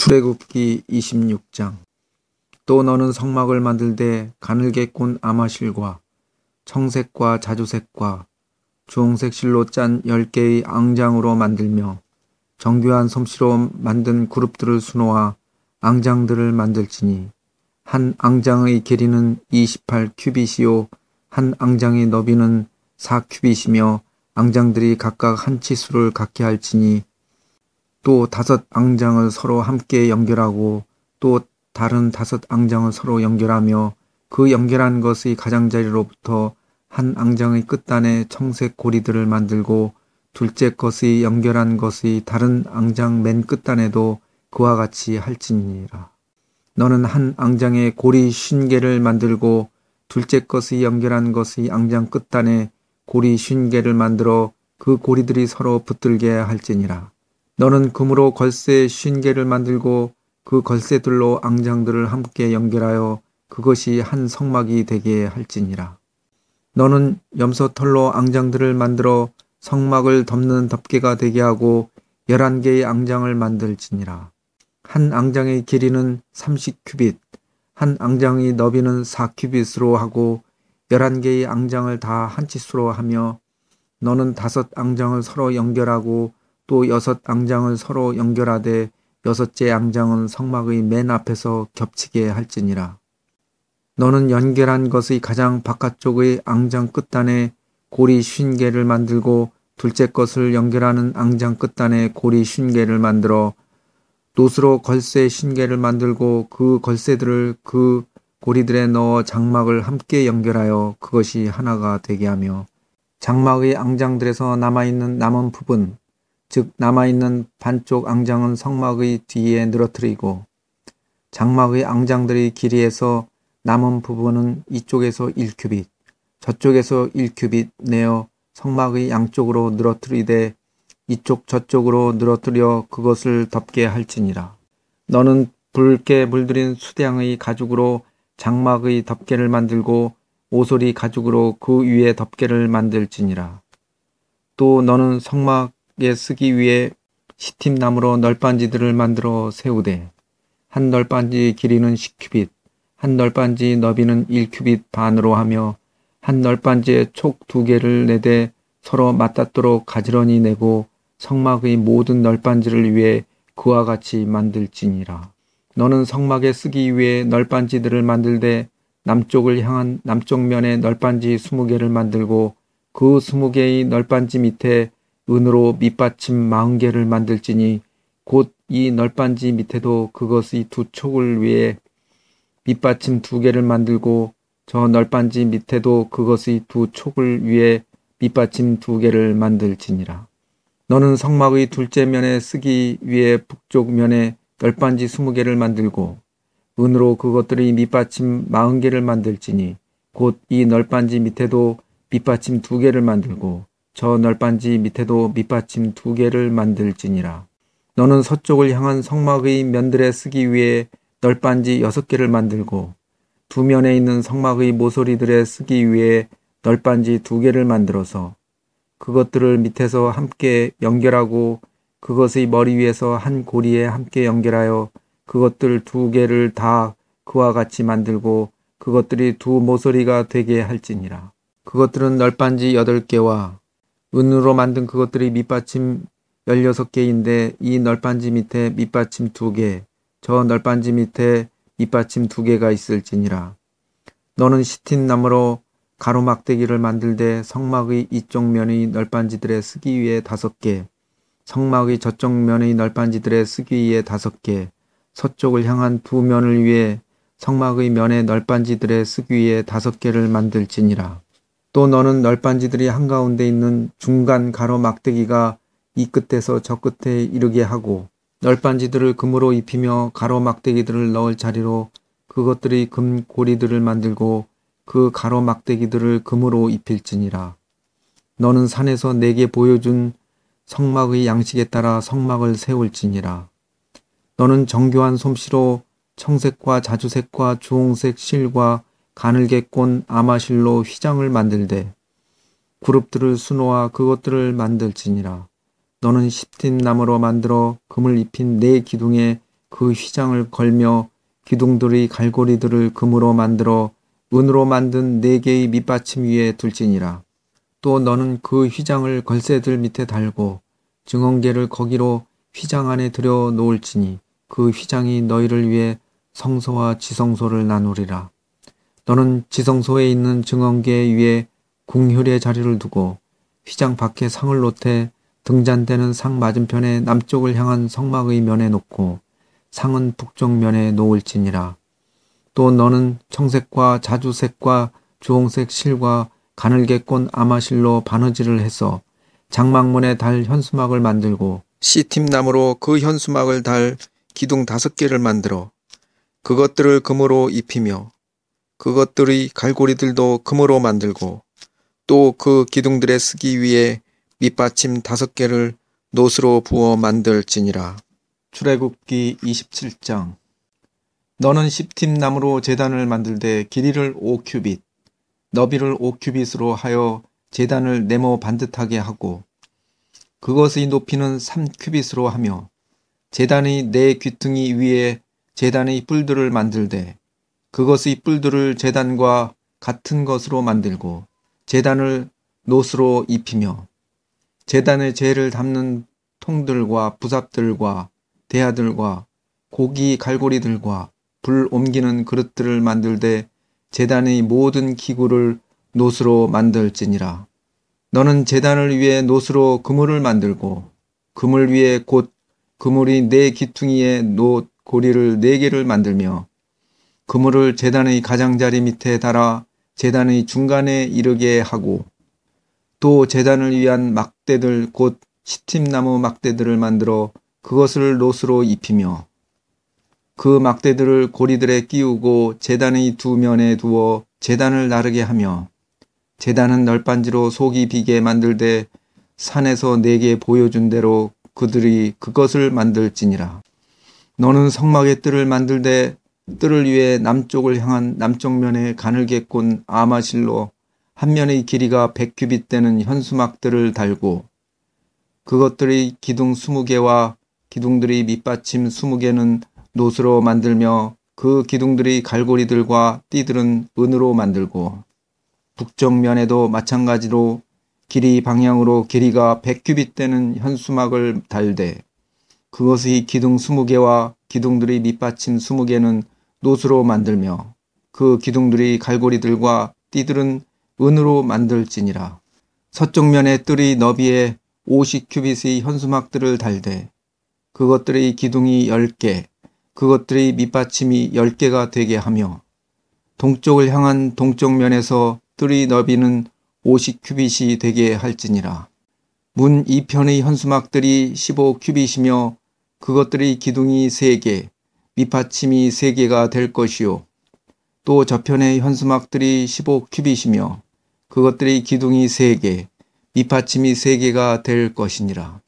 출애굽기 26장. 또 너는 성막을 만들되 가늘게 꼰 아마실과 청색과 자주색과 주홍색 실로 짠 10개의 앙장으로 만들며 정교한 솜씨로 만든 그룹들을 수놓아 앙장들을 만들지니 한 앙장의 길이는 28규빗이요 한 앙장의 너비는 4규빗이며 앙장들이 각각 한 치수를 갖게 할지니 또 5 앙장을 서로 함께 연결하고 또 다른 5 앙장을 서로 연결하며 그 연결한 것의 가장자리로부터 한 앙장의 끝단에 청색 고리들을 만들고 둘째 것의 연결한 것의 다른 앙장 맨 끝단에도 그와 같이 할지니라. 너는 한 앙장에 고리 50개를 만들고 둘째 것의 연결한 것의 앙장 끝단에 고리 50개를 만들어 그 고리들이 서로 붙들게 할지니라. 너는 금으로 걸쇠 50개를 만들고 그 걸쇠들로 앙장들을 함께 연결하여 그것이 한 성막이 되게 할지니라. 너는 염소털로 앙장들을 만들어 성막을 덮는 덮개가 되게 하고 11개의 앙장을 만들지니라. 한 앙장의 길이는 30규빗, 한 앙장의 너비는 4규빗으로 하고 11개의 앙장을 다 한 치수로 하며 너는 5 앙장을 서로 연결하고 또 6 앙장을 서로 연결하되 6째 앙장은 성막의 맨 앞에서 겹치게 할지니라. 너는 연결한 것의 가장 바깥쪽의 앙장 끝단에 고리 50개를 만들고 둘째 것을 연결하는 앙장 끝단에 고리 50개를 만들어 놋으로 걸쇠 50개를 만들고 그 걸쇠들을 그 고리들에 넣어 장막을 함께 연결하여 그것이 하나가 되게 하며 장막의 앙장들에서 남아있는 남은 부분 즉 남아있는 반쪽 앙장은 성막의 뒤에 늘어뜨리고 장막의 앙장들의 길이에서 남은 부분은 이쪽에서 1규빗 저쪽에서 1규빗 내어 성막의 양쪽으로 늘어뜨리되 이쪽 저쪽으로 늘어뜨려 그것을 덮게 할지니라. 너는 붉게 물들인 수량의 가죽으로 장막의 덮개를 만들고 오소리 가죽으로 그 위에 덮개를 만들지니라. 또 너는 성막에 쓰기 위해 시팀나무로 널빤지들을 만들어 세우되 한 널빤지 길이는 10규빗 한 널빤지 너비는 1규빗 반으로 하며 한 널빤지에 촉 2개를 내되 서로 맞닿도록 가지런히 내고 성막의 모든 널빤지를 위해 그와 같이 만들지니라. 너는 성막에 쓰기 위해 널빤지들을 만들되 남쪽을 향한 남쪽 면에 널빤지 20개를 만들고 그 20개의 널빤지 밑에 은으로 밑받침 40개를 만들지니 곧 이 널빤지 밑에도 그것의 2 촉을 위해 밑받침 2개를 만들고 저 널빤지 밑에도 그것의 2 촉을 위해 밑받침 2개를 만들지니라. 너는 성막의 둘째 면에 쓰기 위해 북쪽 면에 널빤지 20개를 만들고 은으로 그것들의 밑받침 40개를 만들지니 곧 이 널빤지 밑에도 밑받침 2개를 만들고 저 널빤지 밑에도 밑받침 2개를 만들지니라. 너는 서쪽을 향한 성막의 면들에 쓰기 위해 널빤지 6개를 만들고 두 면에 있는 성막의 모서리들에 쓰기 위해 널빤지 2개를 만들어서 그것들을 밑에서 함께 연결하고 그것의 머리 위에서 한 고리에 함께 연결하여 그것들 2개를 다 그와 같이 만들고 그것들이 2 모서리가 되게 할지니라. 그것들은 널빤지 8개와 은으로 만든 그것들의 밑받침 16개인데 이 널빤지 밑에 밑받침 2개 저 널빤지 밑에 밑받침 2개가 있을지니라. 너는 시팀나무로 가로막대기를 만들되 성막의 이쪽 면의 널빤지들에 쓰기 위해 5개 성막의 저쪽 면의 널빤지들에 쓰기 위해 5개 서쪽을 향한 2 면을 위해 성막의 면의 널빤지들에 쓰기 위해 5개를 만들지니라. 또 너는 널빤지들이 한가운데 있는 중간 가로막대기가 이 끝에서 저 끝에 이르게 하고 널빤지들을 금으로 입히며 가로막대기들을 넣을 자리로 그것들의 금 고리들을 만들고 그 가로막대기들을 금으로 입힐지니라. 너는 산에서 내게 보여준 성막의 양식에 따라 성막을 세울지니라. 너는 정교한 솜씨로 청색과 자주색과 주홍색 실과 가늘게 꼰 아마실로 휘장을 만들되 그룹들을 수놓아 그것들을 만들지니라. 너는 시팀나무로 만들어 금을 입힌 4 기둥에 그 휘장을 걸며 기둥들의 갈고리들을 금으로 만들어 은으로 만든 4개의 밑받침 위에 둘지니라. 또 너는 그 휘장을 걸새들 밑에 달고 증언계를 거기로 휘장 안에 들여 놓을지니 그 휘장이 너희를 위해 성소와 지성소를 나누리라. 너는 지성소에 있는 증언계 위에 궁혈의 자리를 두고 휘장 밖에 상을 놓되 등잔대는 상 맞은편에 남쪽을 향한 성막의 면에 놓고 상은 북쪽 면에 놓을지니라. 또 너는 청색과 자주색과 주홍색 실과 가늘게 꼰 아마실로 바느질을 해서 장막문에 달 현수막을 만들고 시팀나무로 그 현수막을 달 기둥 5개를 만들어 그것들을 금으로 입히며 그것들의 갈고리들도 금으로 만들고 또 그 기둥들에 쓰기 위해 밑받침 5개를 노스로 부어 만들지니라. 출애굽기 27장. 너는 시팀나무로 제단을 만들되 길이를 5규빗, 너비를 5규빗으로 하여 제단을 네모 반듯하게 하고 그것의 높이는 3규빗으로 하며 제단의 4귀퉁이 위에 제단의 뿔들을 만들되 그것의 뿔들을 제단과 같은 것으로 만들고 제단을 노스로 입히며 제단의 재를 담는 통들과 부삽들과 대야들과 고기 갈고리들과 불 옮기는 그릇들을 만들되 제단의 모든 기구를 노스로 만들지니라. 너는 제단을 위해 노스로 그물을 만들고 그물 위에 곧 그물이 4귀퉁이에 놓 고리를 4개를 만들며 그물을 제단의 가장자리 밑에 달아 제단의 중간에 이르게 하고 또 제단을 위한 막대들 곧 시팀나무 막대들을 만들어 그것을 노스로 입히며 그 막대들을 고리들에 끼우고 제단의 2면에 두어 제단을 나르게 하며 제단은 널빤지로 속이 비게 만들되 산에서 내게 보여준 대로 그들이 그것을 만들지니라. 너는 성막의 뜰을 만들되 뜰을 위해 남쪽을 향한 남쪽 면에 가늘게 꼰 아마실로 한 면의 길이가 100규빗 되는 현수막들을 달고 그것들의 기둥 20개와 기둥들의 밑받침 20개는 노스로 만들며 그 기둥들의 갈고리들과 띠들은 은으로 만들고 북쪽 면에도 마찬가지로 길이 방향으로 길이가 100규빗 되는 현수막을 달되 그것의 기둥 20개와 기둥들의 밑받침 20개는 노스로 만들며 그 기둥들의 갈고리들과 띠들은 은으로 만들지니라. 서쪽 면의 뜰의 너비에 50규빗의 현수막들을 달되 그것들의 기둥이 10개, 그것들의 밑받침이 10개가 되게 하며 동쪽을 향한 동쪽 면에서 뜰의 너비는 50규빗이 되게 할지니라. 문 2편의 현수막들이 15규빗이며 그것들의 기둥이 3개, 밑받침이 3개가 될 것이요. 또 저편의 현수막들이 15규빗이며 그것들의 기둥이 3개, 밑받침이 3개가 될 것이니라.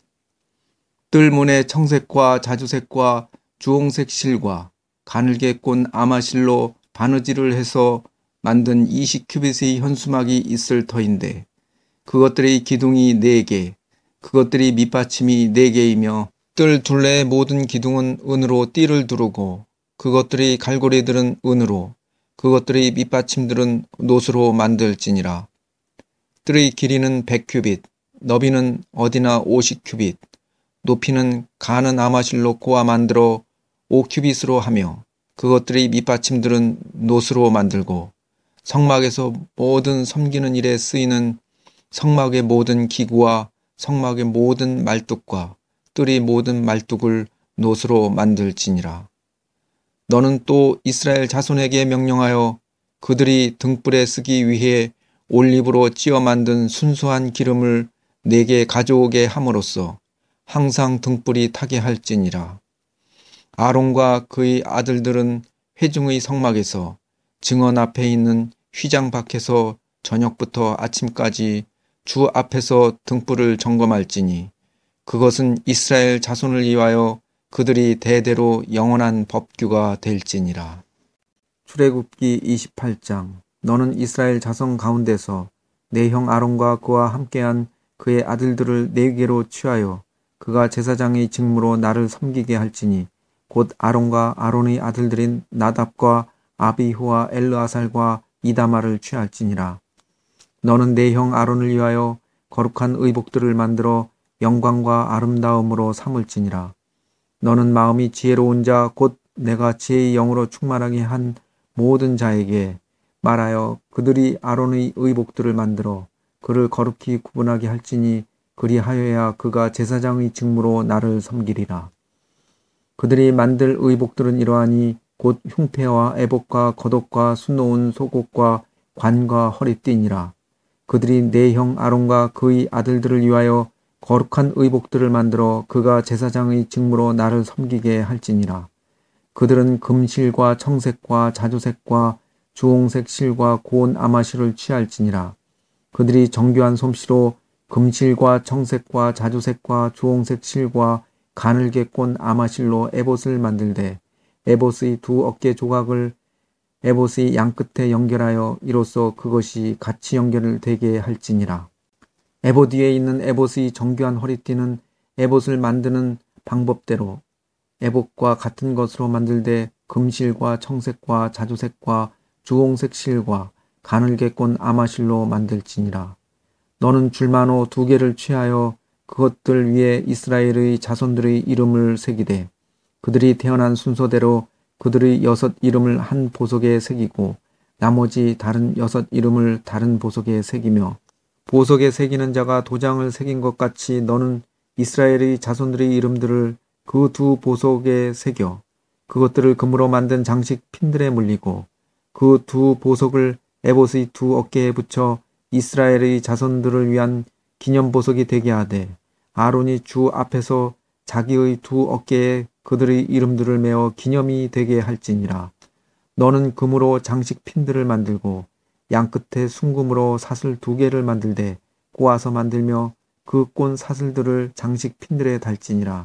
뜰문에 청색과 자주색과 주홍색 실과 가늘게 꼰 아마실로 바느질을 해서 만든 20규빗의 현수막이 있을 터인데 그것들의 기둥이 4개, 그것들이 밑받침이 4개이며 뜰 둘레의 모든 기둥은 은으로 띠를 두르고 그것들의 갈고리들은 은으로 그것들의 밑받침들은 노스로 만들지니라. 뜰의 길이는 100규빗, 너비는 어디나 50규빗, 높이는 가는 아마실로 꼬아 만들어 5규빗으로 하며 그것들의 밑받침들은 노스로 만들고 성막에서 모든 섬기는 일에 쓰이는 성막의 모든 기구와 성막의 모든 말뚝과 뜰의 모든 말뚝을 노스로 만들지니라. 너는 또 이스라엘 자손에게 명령하여 그들이 등불에 쓰기 위해 올리브로 찧어 만든 순수한 기름을 내게 가져오게 함으로써 항상 등불이 타게 할지니라. 아론과 그의 아들들은 회중의 성막에서 증언 앞에 있는 휘장 밖에서 저녁부터 아침까지 주 앞에서 등불을 점검할지니 그것은 이스라엘 자손을 위하여 그들이 대대로 영원한 법규가 될지니라. 출애굽기 28장. 너는 이스라엘 자손 가운데서 내 형 아론과 그와 함께한 그의 아들들을 4개로 취하여 그가 제사장의 직무로 나를 섬기게 할지니 곧 아론과 아론의 아들들인 나답과 아비후와 엘르아살과 이다마를 취할지니라. 너는 내 형 아론을 위하여 거룩한 의복들을 만들어 영광과 아름다움으로 삼을지니라. 너는 마음이 지혜로운 자 곧 내가 지혜의 영으로 충만하게 한 모든 자에게 말하여 그들이 아론의 의복들을 만들어 그를 거룩히 구분하게 할지니 그리하여야 그가 제사장의 직무로 나를 섬기리라. 그들이 만들 의복들은 이러하니 곧 흉패와 애복과 겉옷과 수놓은 속옷과 관과 허리띠니라. 그들이 내 형 아론과 그의 아들들을 위하여 거룩한 의복들을 만들어 그가 제사장의 직무로 나를 섬기게 할지니라. 그들은 금실과 청색과 자주색과 주홍색 실과 고운 아마실을 취할지니라. 그들이 정교한 솜씨로 금실과 청색과 자주색과 주홍색 실과 가늘게 꼰 아마실로 에봇을 만들되 에봇의 두 어깨 조각을 에봇의 양끝에 연결하여 이로써 그것이 같이 연결되게 할지니라. 에봇 위에 있는 에봇의 정교한 허리띠는 에봇을 만드는 방법대로 에봇과 같은 것으로 만들되 금실과 청색과 자주색과 주홍색 실과 가늘게 꼰 아마실로 만들지니라. 너는 줄만호 2개를 취하여 그것들 위에 이스라엘의 자손들의 이름을 새기되 그들이 태어난 순서대로 그들의 6 이름을 한 보석에 새기고 나머지 다른 6 이름을 다른 보석에 새기며 보석에 새기는 자가 도장을 새긴 것 같이 너는 이스라엘의 자손들의 이름들을 그 2 보석에 새겨 그것들을 금으로 만든 장식 핀들에 물리고 그 2 보석을 에봇의 2 어깨에 붙여 이스라엘의 자손들을 위한 기념보석이 되게 하되 아론이 주 앞에서 자기의 2 어깨에 그들의 이름들을 메어 기념이 되게 할지니라. 너는 금으로 장식 핀들을 만들고 양끝에 순금으로 사슬 2개를 만들되 꼬아서 만들며 그 꼰 사슬들을 장식 핀들에 달지니라.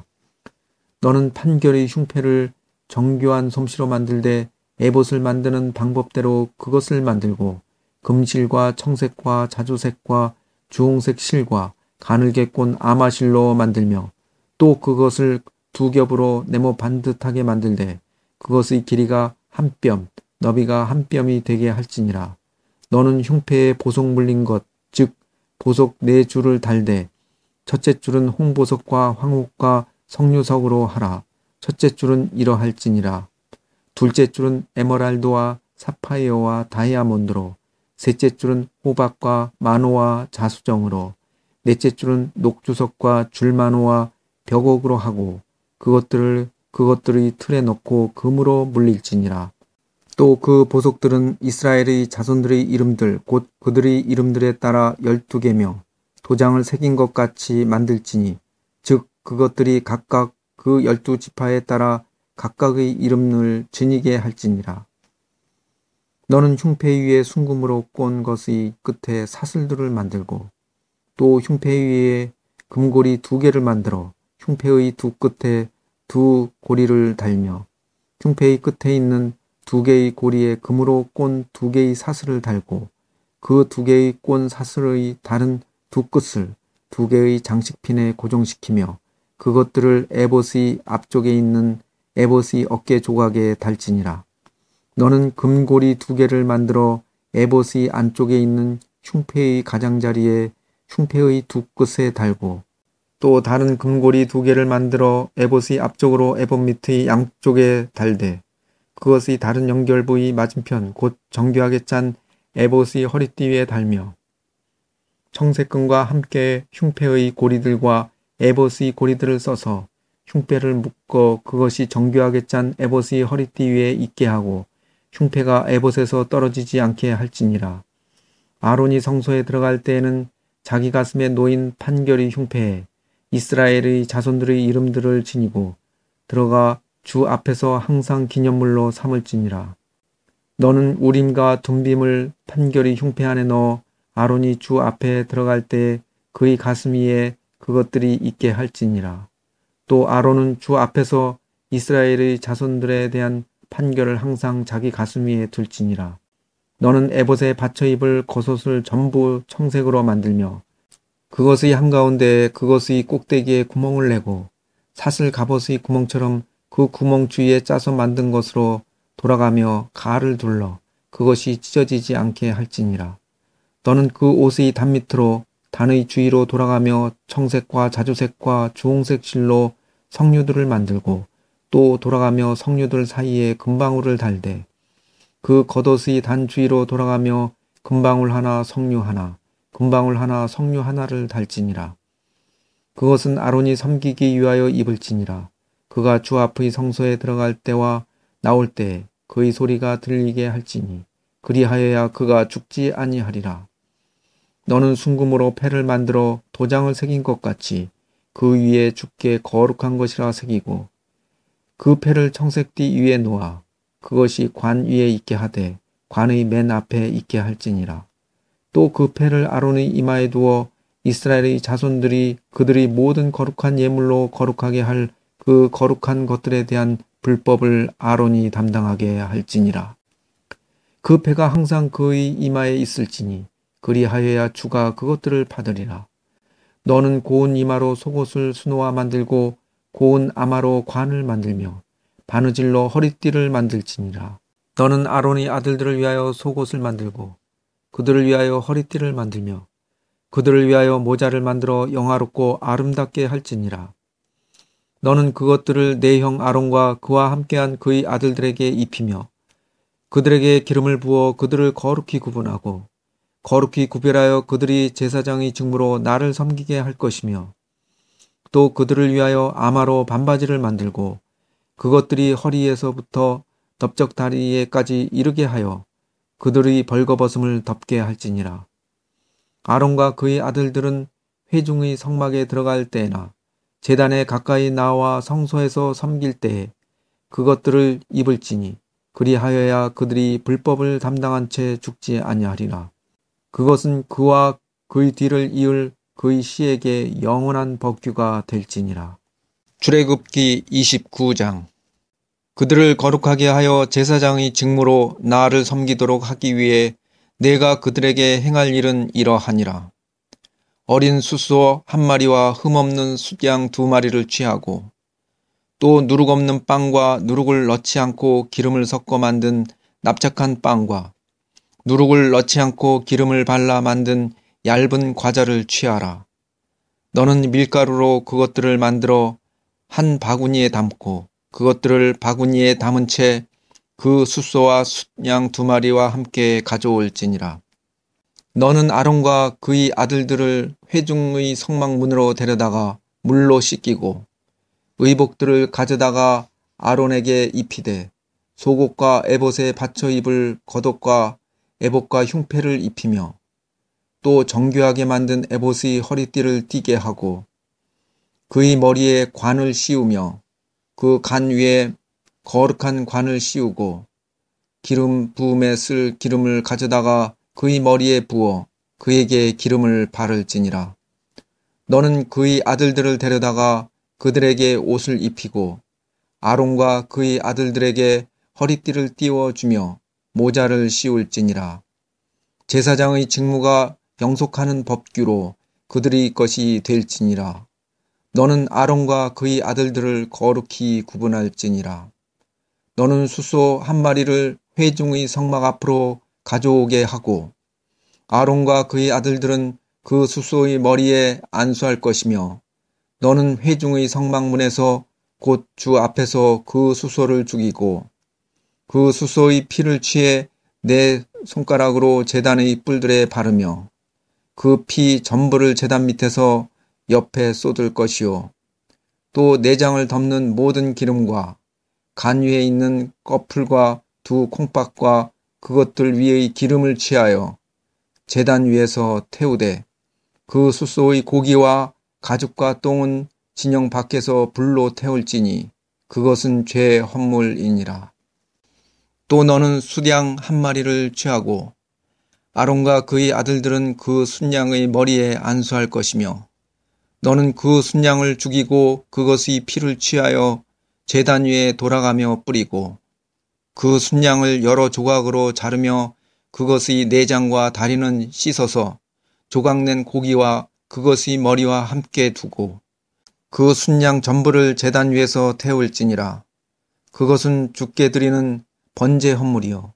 너는 판결의 흉패를 정교한 솜씨로 만들되 에봇을 만드는 방법대로 그것을 만들고 금실과 청색과 자주색과 주홍색 실과 가늘게 꼰 아마실로 만들며 또 그것을 2 겹으로 네모 반듯하게 만들되 그것의 길이가 1뼘, 너비가 1뼘이 되게 할지니라. 너는 흉패에 보석 물린 것, 즉 보석 4줄을 달되 첫째 줄은 홍보석과 황옥과 석류석으로 하라. 첫째 줄은 이러할지니라. 둘째 줄은 에메랄드와 사파이어와 다이아몬드로, 셋째 줄은 호박과 만호와 자수정으로, 넷째 줄은 녹주석과 줄만호와 벽옥으로 하고 그것들의 틀에 넣고 금으로 물릴지니라. 또 그 보석들은 이스라엘의 자손들의 이름들 곧 그들의 이름들에 따라 12개며 도장을 새긴 것 같이 만들지니 즉 그것들이 각각 그 12지파에 따라 각각의 이름을 지니게 할지니라. 너는 흉패 위에 순금으로 꼰 것의 끝에 사슬들을 만들고 또 흉패 위에 금고리 2개를 만들어 흉패의 2 끝에 2 고리를 달며 흉패의 끝에 있는 2개의 고리에 금으로 꼰 2개의 사슬을 달고 그 2개의 꼰 사슬의 다른 2 끝을 2개의 장식핀에 고정시키며 그것들을 에봇의 앞쪽에 있는 에봇의 어깨 조각에 달지니라. 너는 금고리 2개를 만들어 에봇의 안쪽에 있는 흉패의 가장자리에 흉패의 2 끝에 달고 또 다른 금고리 2개를 만들어 에봇의 앞쪽으로 에봇 밑의 양쪽에 달되 그것의 다른 연결 부위 맞은편 곧 정교하게 짠 에봇의 허리띠 위에 달며 청색끈과 함께 흉패의 고리들과 에봇의 고리들을 써서 흉패를 묶어 그것이 정교하게 짠 에봇의 허리띠 위에 있게 하고 흉패가 에봇에서 떨어지지 않게 할지니라. 아론이 성소에 들어갈 때에는 자기 가슴에 놓인 판결의 흉패에 이스라엘의 자손들의 이름들을 지니고 들어가 주 앞에서 항상 기념물로 삼을지니라. 너는 우림과 둠빔을 판결의 흉패 안에 넣어 아론이 주 앞에 들어갈 때 그의 가슴 위에 그것들이 있게 할지니라. 또 아론은 주 앞에서 이스라엘의 자손들에 대한 판결을 항상 자기 가슴 위에 둘지니라. 너는 에봇에 받쳐 입을 겉옷을 전부 청색으로 만들며 그것의 한가운데에 그것의 꼭대기에 구멍을 내고 사슬 갑옷의 구멍처럼 그 구멍 주위에 짜서 만든 것으로 돌아가며 가를 둘러 그것이 찢어지지 않게 할지니라. 너는 그 옷의 단밑으로 단의 주위로 돌아가며 청색과 자주색과 주홍색 실로 석류들을 만들고 또 돌아가며 석류들 사이에 금방울을 달되 그 겉옷의 단 주위로 돌아가며 금방울 하나 석류 하나 금방울 하나 석류 하나를 달지니라. 그것은 아론이 섬기기 위하여 입을지니라. 그가 주 앞의 성소에 들어갈 때와 나올 때에 그의 소리가 들리게 할지니 그리하여야 그가 죽지 아니하리라. 너는 순금으로 패를 만들어 도장을 새긴 것 같이 그 위에 주께 거룩한 것이라 새기고 그 패를 청색띠 위에 놓아 그것이 관 위에 있게 하되 관의 맨 앞에 있게 할지니라. 또 그 패를 아론의 이마에 두어 이스라엘의 자손들이 그들의 모든 거룩한 예물로 거룩하게 할 그 거룩한 것들에 대한 불법을 아론이 담당하게 할지니라. 그 패가 항상 그의 이마에 있을지니 그리하여야 주가 그것들을 받으리라. 너는 고운 이마로 속옷을 수놓아 만들고 고운 아마로 관을 만들며 바느질로 허리띠를 만들지니라. 너는 아론의 아들들을 위하여 속옷을 만들고 그들을 위하여 허리띠를 만들며 그들을 위하여 모자를 만들어 영화롭고 아름답게 할지니라. 너는 그것들을 내 형 아론과 그와 함께한 그의 아들들에게 입히며 그들에게 기름을 부어 그들을 거룩히 구분하고 거룩히 구별하여 그들이 제사장의 직무로 나를 섬기게 할 것이며 또 그들을 위하여 아마로 반바지를 만들고 그것들이 허리에서부터 넓적 다리에까지 이르게 하여 그들의 벌거벗음을 덮게 할지니라. 아론과 그의 아들들은 회중의 성막에 들어갈 때나 제단에 가까이 나와 성소에서 섬길 때에 그것들을 입을지니 그리하여야 그들이 불법을 담당한 채 죽지 아니하리라. 그것은 그와 그의 뒤를 이을 그의 씨에게 영원한 법규가 될지니라. 출애굽기 29장. 그들을 거룩하게 하여 제사장의 직무로 나를 섬기도록 하기 위해 내가 그들에게 행할 일은 이러하니라. 어린 숫소 한 마리와 흠없는 숫양 2마리를 취하고 또 누룩 없는 빵과 누룩을 넣지 않고 기름을 섞어 만든 납작한 빵과 누룩을 넣지 않고 기름을 발라 만든 얇은 과자를 취하라. 너는 밀가루로 그것들을 만들어 한 바구니에 담고 그것들을 바구니에 담은 채 그 숫소와 숫양 2마리와 함께 가져올지니라. 너는 아론과 그의 아들들을 회중의 성막문으로 데려다가 물로 씻기고 의복들을 가져다가 아론에게 입히되 속옷과 에봇에 받쳐 입을 겉옷과 에봇과 흉패를 입히며 또 정교하게 만든 에봇의 허리띠를 띠게 하고 그의 머리에 관을 씌우며 그 관 위에 거룩한 관을 씌우고 기름 부음에 쓸 기름을 가져다가 그의 머리에 부어 그에게 기름을 바를지니라. 너는 그의 아들들을 데려다가 그들에게 옷을 입히고 아론과 그의 아들들에게 허리띠를 띄워주며 모자를 씌울지니라. 제사장의 직무가 영속하는 법규로 그들의 것이 될지니라. 너는 아론과 그의 아들들을 거룩히 구분할지니라. 너는 숫소 한 마리를 회중의 성막 앞으로 가져오게 하고 아론과 그의 아들들은 그 숫소의 머리에 안수할 것이며 너는 회중의 성막문에서 곧 주 앞에서 그 숫소를 죽이고 그 숫소의 피를 취해 내 손가락으로 제단의 뿔들에 바르며 그 피 전부를 제단 밑에서 옆에 쏟을 것이요 또 내장을 덮는 모든 기름과 간 위에 있는 꺼풀과 2 콩밥과 그것들 위의 기름을 취하여 제단 위에서 태우되 그 숫소의 고기와 가죽과 똥은 진영 밖에서 불로 태울지니 그것은 죄의 헌물이니라. 또 너는 숫양 한 마리를 취하고 아론과 그의 아들들은 그 숫양의 머리에 안수할 것이며 너는 그 숫양을 죽이고 그것의 피를 취하여 제단 위에 돌아가며 뿌리고 그 숫양을 여러 조각으로 자르며 그것의 내장과 다리는 씻어서 조각낸 고기와 그것의 머리와 함께 두고 그 숫양 전부를 제단 위에서 태울지니라. 그것은 주께 드리는 번제 헌물이요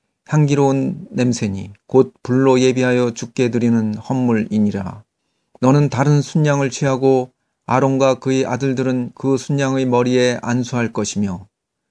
향기로운 냄새니 곧 불로 예비하여 주께 드리는 헌물이니라. 너는 다른 순양을 취하고 아론과 그의 아들들은 그 순양의 머리에 안수할 것이며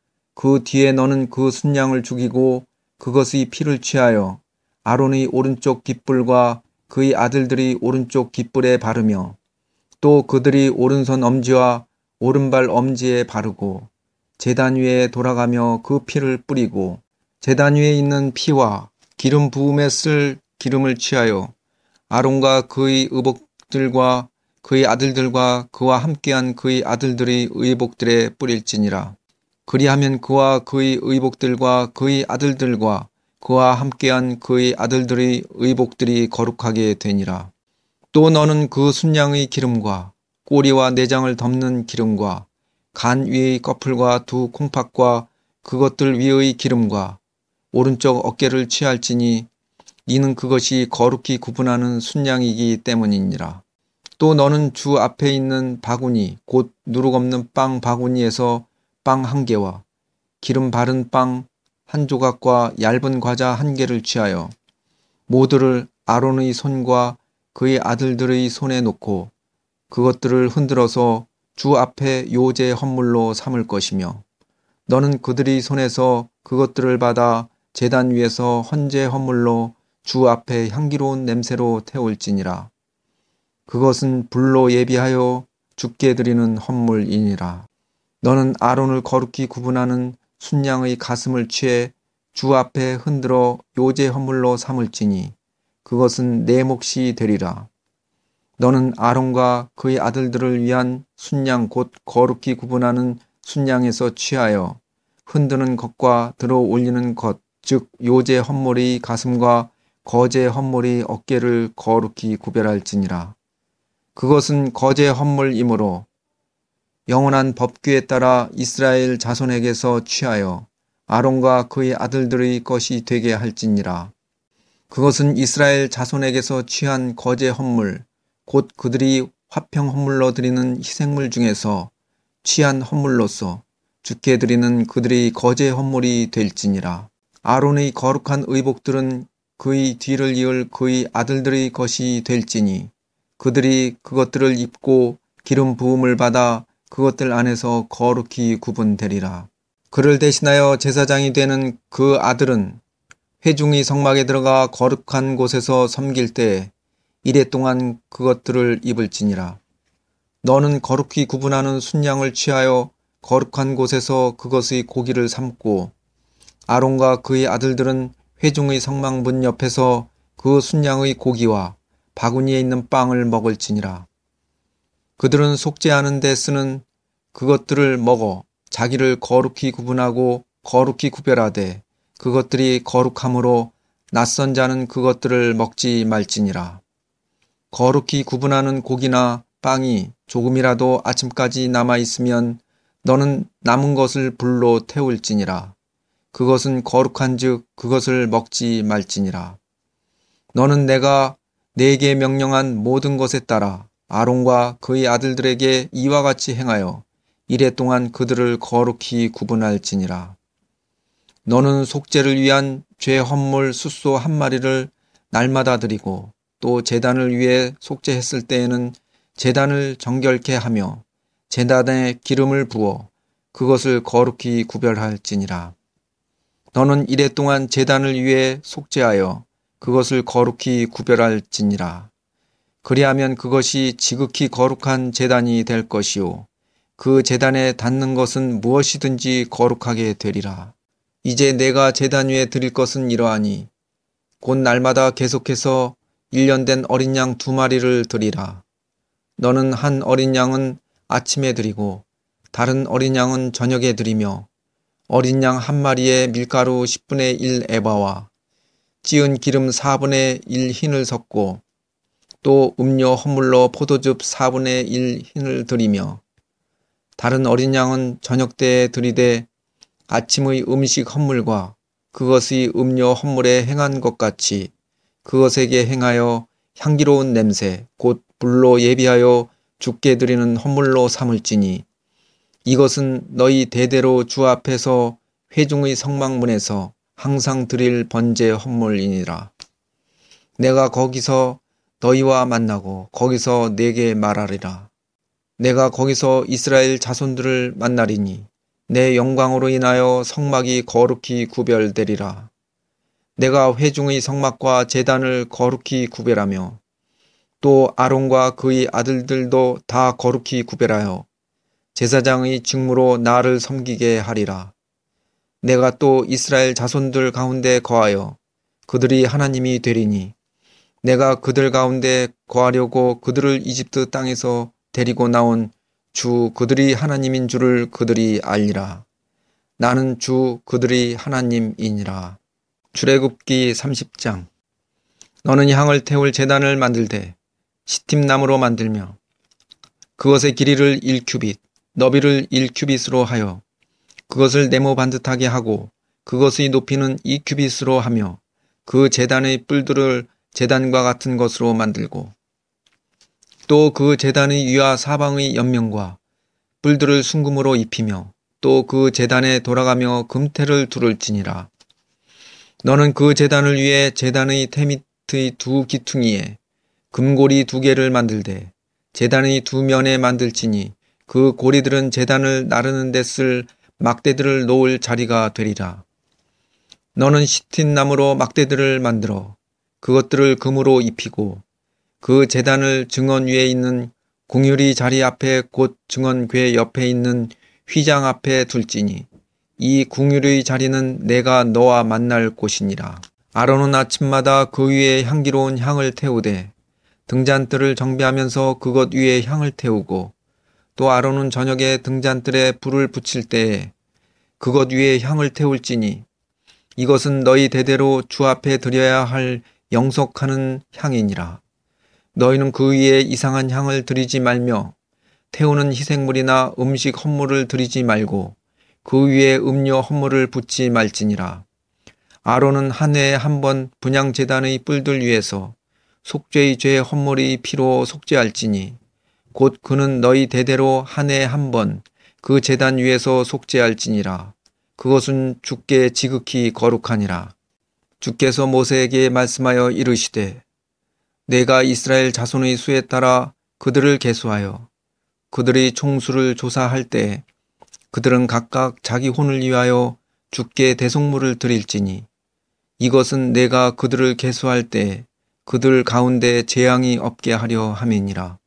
그 뒤에 너는 그 순양을 죽이고 그것의 피를 취하여 아론의 오른쪽 깃불과 그의 아들들이 오른쪽 깃불에 바르며 또 그들이 오른손 엄지와 오른발 엄지에 바르고 제단 위에 돌아가며 그 피를 뿌리고 제단 위에 있는 피와 기름 부음에 쓸 기름을 취하여 아론과 그의 의복들과 그의 아들들과 그와 함께한 그의 아들들의 의복들에 뿌릴지니라. 그리하면 그와 그의 의복들과 그의 아들들과 그와 함께한 그의 아들들의 의복들이 거룩하게 되니라. 또 너는 그 순양의 기름과 꼬리와 내장을 덮는 기름과 간 위의 꺼풀과 두 콩팥과 그것들 위의 기름과 오른쪽 어깨를 취할지니 이는 그것이 거룩히 구분하는 순양이기 때문이니라. 또 너는 주 앞에 있는 바구니 곧 누룩 없는 빵 바구니에서 빵 한 개와 기름 바른 빵 한 조각과 얇은 과자 한 개를 취하여 모두를 아론의 손과 그의 아들들의 손에 놓고 그것들을 흔들어서 주 앞에 요제 헌물로 삼을 것이며 너는 그들의 손에서 그것들을 받아 제단 위에서 헌제 헌물로 주 앞에 향기로운 냄새로 태울지니라. 그것은 불로 예비하여 주께 드리는 헌물이니라. 너는 아론을 거룩히 구분하는 순양의 가슴을 취해 주 앞에 흔들어 요제 헌물로 삼을지니 그것은 내 몫이 되리라. 너는 아론과 그의 아들들을 위한 순양 곧 거룩히 구분하는 순양에서 취하여 흔드는 것과 들어 올리는 것, 즉 요제 헌물의 가슴과 거제 헌물의 어깨를 거룩히 구별할지니라. 그것은 거제 헌물이므로 영원한 법규에 따라 이스라엘 자손에게서 취하여 아론과 그의 아들들의 것이 되게 할지니라. 그것은 이스라엘 자손에게서 취한 거제 헌물, 곧 그들이 화평 헌물로 드리는 희생물 중에서 취한 헌물로서 주께 드리는 그들의 거제 헌물이 될지니라. 아론의 거룩한 의복들은 그의 뒤를 이을 그의 아들들의 것이 될지니 그들이 그것들을 입고 기름 부음을 받아 그것들 안에서 거룩히 구분되리라. 그를 대신하여 제사장이 되는 그 아들은 회중의 성막에 들어가 거룩한 곳에서 섬길 때 이레 동안 그것들을 입을지니라. 너는 거룩히 구분하는 순양을 취하여 거룩한 곳에서 그것의 고기를 삶고 아론과 그의 아들들은 회중의 성막 문 옆에서 그 순양의 고기와 바구니에 있는 빵을 먹을지니라. 그들은 속죄하는 데 쓰는 그것들을 먹어 자기를 거룩히 구분하고 거룩히 구별하되 그것들이 거룩함으로 낯선 자는 그것들을 먹지 말지니라. 거룩히 구분하는 고기나 빵이 조금이라도 아침까지 남아있으면 너는 남은 것을 불로 태울지니라. 그것은 거룩한즉 그것을 먹지 말지니라. 너는 내가 네게 명령한 모든 것에 따라 아론과 그의 아들들에게 이와 같이 행하여 이레 동안 그들을 거룩히 구분할지니라. 너는 속죄를 위한 죄 헌물 숫소 한 마리를 날마다 드리고 또 제단을 위해 속죄했을 때에는 제단을 정결케 하며 제단에 기름을 부어 그것을 거룩히 구별할지니라. 너는 이레 동안 제단을 위해 속죄하여 그것을 거룩히 구별할지니라. 그리하면 그것이 지극히 거룩한 제단이 될 것이요 그 제단에 닿는 것은 무엇이든지 거룩하게 되리라. 이제 내가 제단 위에 드릴 것은 이러하니 곧 날마다 계속해서 1년 된 어린 양 2마리를 드리라. 너는 한 어린 양은 아침에 드리고 다른 어린 양은 저녁에 드리며 어린 양 한 마리에 밀가루 10분의 1 에바와 찌은 기름 4분의 1 흰을 섞고 또 음료 헌물로 포도즙 4분의 1 흰을 드리며 다른 어린 양은 저녁 때에 드리되 아침의 음식 헌물과 그것의 음료 헌물에 행한 것 같이 그것에게 행하여 향기로운 냄새 곧 불로 예비하여 주께 드리는 헌물로 삼을지니 이것은 너희 대대로 주 앞에서 회중의 성막문에서 항상 드릴 번제 헌물이니라. 내가 거기서 너희와 만나고 거기서 네게 말하리라. 내가 거기서 이스라엘 자손들을 만나리니 내 영광으로 인하여 성막이 거룩히 구별되리라. 내가 회중의 성막과 제단을 거룩히 구별하며 또 아론과 그의 아들들도 다 거룩히 구별하여 제사장의 직무로 나를 섬기게 하리라. 내가 또 이스라엘 자손들 가운데 거하여 그들이 하나님이 되리니 내가 그들 가운데 거하려고 그들을 이집트 땅에서 데리고 나온 주 그들이 하나님인 줄을 그들이 알리라. 나는 주 그들이 하나님이니라. 출애굽기 30장. 너는 향을 태울 제단을 만들되 시팀나무로 만들며 그것의 길이를 1규빗, 너비를 1규빗으로 하여 그것을 네모 반듯하게 하고 그것의 높이는 2규빗으로 하며 그 제단의 뿔들을 제단과 같은 것으로 만들고 또 그 제단의 위와 사방의 옆면과 뿔들을 순금으로 입히며 또 그 제단에 돌아가며 금태를 두를지니라. 너는 그 제단을 위해 제단의 태밑의 두 기퉁이에 금고리 2개를 만들되 제단의 두 면에 만들지니 그 고리들은 제단을 나르는 데 쓸 막대들을 놓을 자리가 되리라. 너는 시틴나무로 막대들을 만들어 그것들을 금으로 입히고 그 제단을 증언 위에 있는 공유리 자리 앞에 곧 증언궤 옆에 있는 휘장 앞에 둘지니 이 궁유리의 자리는 내가 너와 만날 곳이니라. 아론은 아침마다 그 위에 향기로운 향을 태우되 등잔뜰을 정비하면서 그것 위에 향을 태우고 또 아론은 저녁에 등잔뜰에 불을 붙일 때에 그것 위에 향을 태울지니 이것은 너희 대대로 주 앞에 드려야 할 영속하는 향이니라. 너희는 그 위에 이상한 향을 드리지 말며 태우는 희생물이나 음식 헌물을 드리지 말고 그 위에 음료 헌물을 붓지 말지니라. 아론은 한 해에 한 번 분향제단의 뿔들 위에서 속죄의 죄 헌물의 피로 속죄할지니 곧 그는 너희 대대로 한 해에 한 번 그 제단 위에서 속죄할지니라. 그것은 주께 지극히 거룩하니라. 주께서 모세에게 말씀하여 이르시되 내가 이스라엘 자손의 수에 따라 그들을 계수하여 그들의 총수를 조사할 때 그들은 각각 자기 혼을 위하여 주께 대속물을 드릴지니 이것은 내가 그들을 계수할 때 그들 가운데 재앙이 없게 하려 함이니라.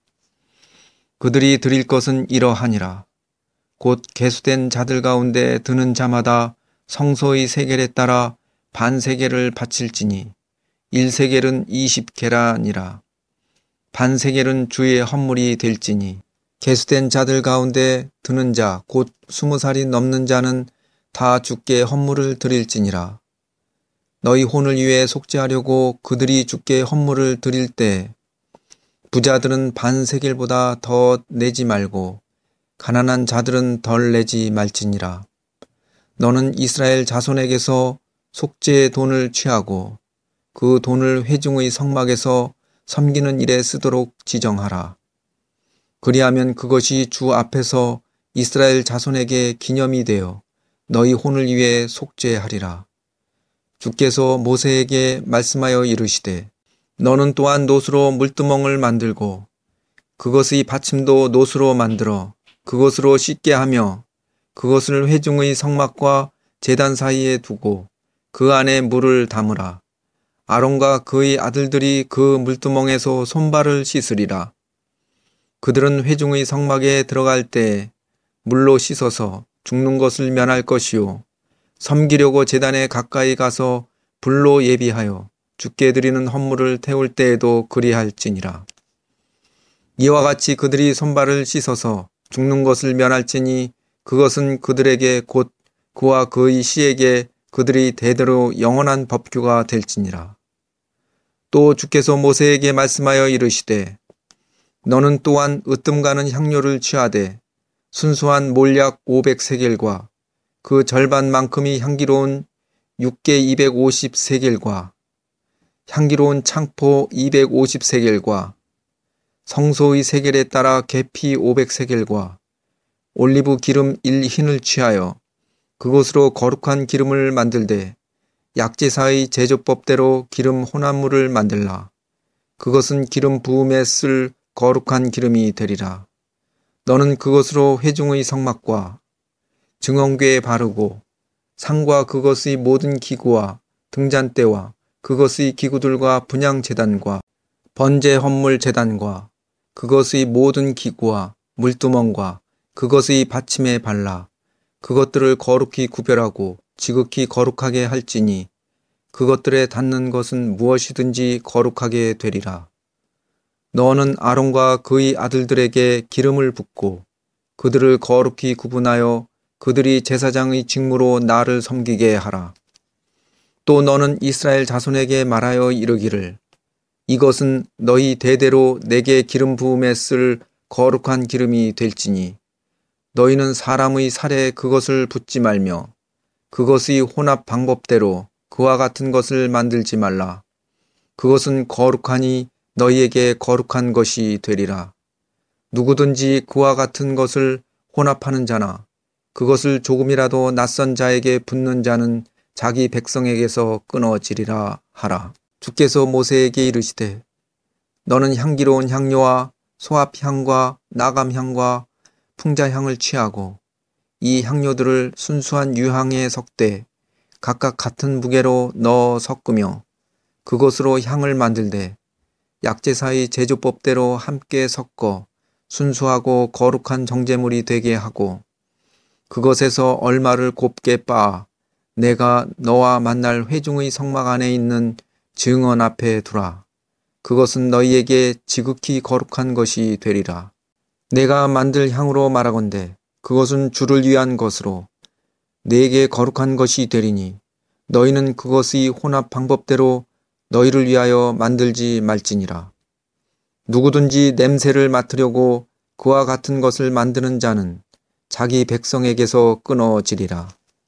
그들이 드릴 것은 이러하니라. 곧 계수된 자들 가운데 드는 자마다 성소의 세겔에 따라 반세겔을 바칠지니 1세겔은 20계란이라. 반세겔은 주의 헌물이 될지니 계수된 자들 가운데 드는 자 곧 20살이 넘는 자는 다 주께 헌물을 드릴지니라. 너희 혼을 위해 속죄하려고 그들이 주께 헌물을 드릴 때 부자들은 반세겔보다 더 내지 말고 가난한 자들은 덜 내지 말지니라. 너는 이스라엘 자손에게서 속죄의 돈을 취하고 그 돈을 회중의 성막에서 섬기는 일에 쓰도록 지정하라. 그리하면 그것이 주 앞에서 이스라엘 자손에게 기념이 되어 너희 혼을 위해 속죄하리라. 주께서 모세에게 말씀하여 이르시되 너는 또한 노수로 물두멍을 만들고 그것의 받침도 노수로 만들어 그것으로 씻게 하며 그것을 회중의 성막과 제단 사이에 두고 그 안에 물을 담으라. 아론과 그의 아들들이 그 물두멍에서 손발을 씻으리라. 그들은 회중의 성막에 들어갈 때 물로 씻어서 죽는 것을 면할 것이요 섬기려고 제단에 가까이 가서 불로 예비하여 주께 드리는 헌물을 태울 때에도 그리할지니라. 이와 같이 그들이 손발을 씻어서 죽는 것을 면할지니 그것은 그들에게 곧 그와 그의 씨에게 그들이 대대로 영원한 법규가 될지니라. 또 주께서 모세에게 말씀하여 이르시되 너는 또한 으뜸가는 향료를 취하되 순수한 몰약 500세겔과 그 절반만큼이 향기로운 육개 250세겔과 향기로운 창포 250세겔과 성소의 세겔에 따라 계피 500세겔과 올리브 기름 1흰을 취하여 그것으로 거룩한 기름을 만들되 약제사의 제조법대로 기름 혼합물을 만들라. 그것은 기름 부음에 쓸 거룩한 기름이 되리라. 너는 그것으로 회중의 성막과 증언궤에 바르고 상과 그것의 모든 기구와 등잔대와 그것의 기구들과 분향제단과 번제 헌물 제단과 그것의 모든 기구와 물두멍과 그것의 받침에 발라 그것들을 거룩히 구별하고 지극히 거룩하게 할지니 그것들에 닿는 것은 무엇이든지 거룩하게 되리라. 너는 아론과 그의 아들들에게 기름을 붓고 그들을 거룩히 구분하여 그들이 제사장의 직무로 나를 섬기게 하라. 또 너는 이스라엘 자손에게 말하여 이르기를 이것은 너희 대대로 내게 기름 부음에 쓸 거룩한 기름이 될지니 너희는 사람의 살에 그것을 붓지 말며 그것의 혼합 방법대로 그와 같은 것을 만들지 말라. 그것은 거룩하니 너희에게 거룩한 것이 되리라. 누구든지 그와 같은 것을 혼합하는 자나 그것을 조금이라도 낯선 자에게 붓는 자는 자기 백성에게서 끊어지리라 하라. 주께서 모세에게 이르시되 너는 향기로운 향료와 소합향과 나감향과 풍자향을 취하고 이 향료들을 순수한 유향에 섞되 각각 같은 무게로 넣어 섞으며 그것으로 향을 만들되 약제사의 제조법대로 함께 섞어 순수하고 거룩한 정제물이 되게 하고 그것에서 얼마를 곱게 빻아 내가 너와 만날 회중의 성막 안에 있는 증언 앞에 두라. 그것은 너희에게 지극히 거룩한 것이 되리라. 내가 만들 향으로 말하건대 그것은 주를 위한 것으로 내게 거룩한 것이 되리니 너희는 그것의 혼합 방법대로 너희를 위하여 만들지 말지니라. 누구든지 냄새를 맡으려고 그와 같은 것을 만드는 자는 자기 백성에게서 끊어지리라.